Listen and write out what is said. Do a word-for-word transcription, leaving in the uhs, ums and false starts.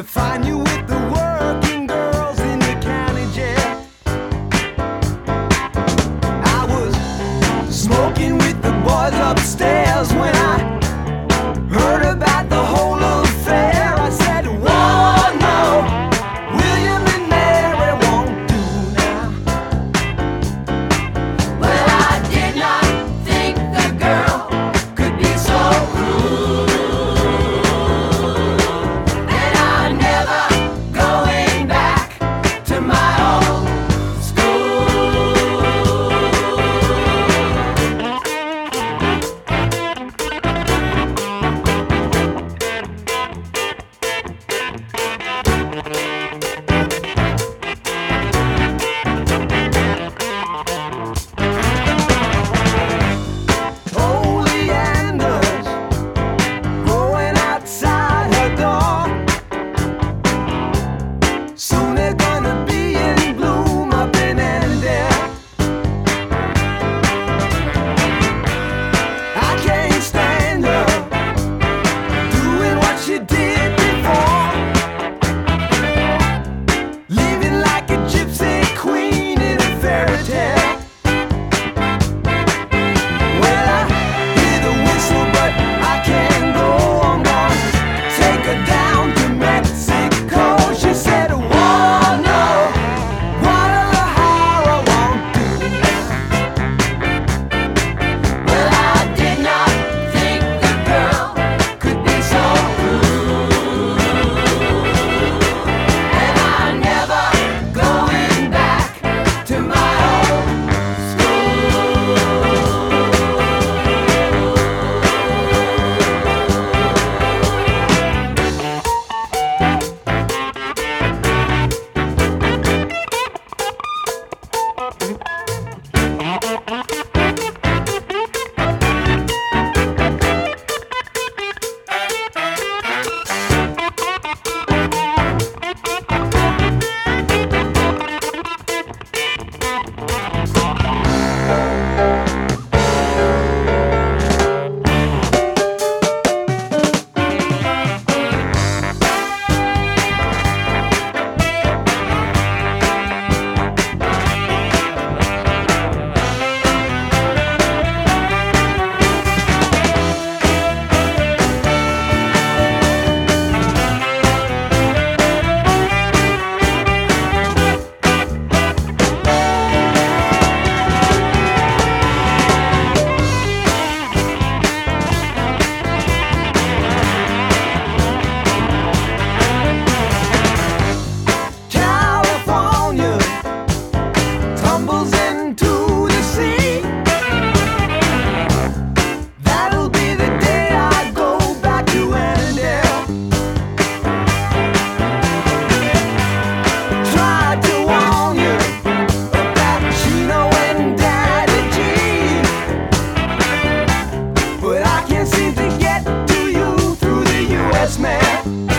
to find you with the working girls in the county jail. I was smoking with the boys upstairs when I heard about the whole affair. I said, whoa, no, William and Mary won't do now. Well, I did not think the girl could be so rude, and I'm never going back to my old Oleanders growing outside her door. Soon they're gonna be in bloom up in Annandale. I can't stand her doing what she did before, living like a gypsy queen in a fairy tale. Well, I hear the whistle, but I can't go. I'm gonna take her down to Mexico. She said, whoa, no, Guadalajara won't do. Well, I did not think the girl could be so rude, and I'm never going back to my old California tumbles into the sea. That'll be the day I go back to Annandale. Tried to warn you about Chino and Daddy G, but I can't seem to get to you through the U S mail.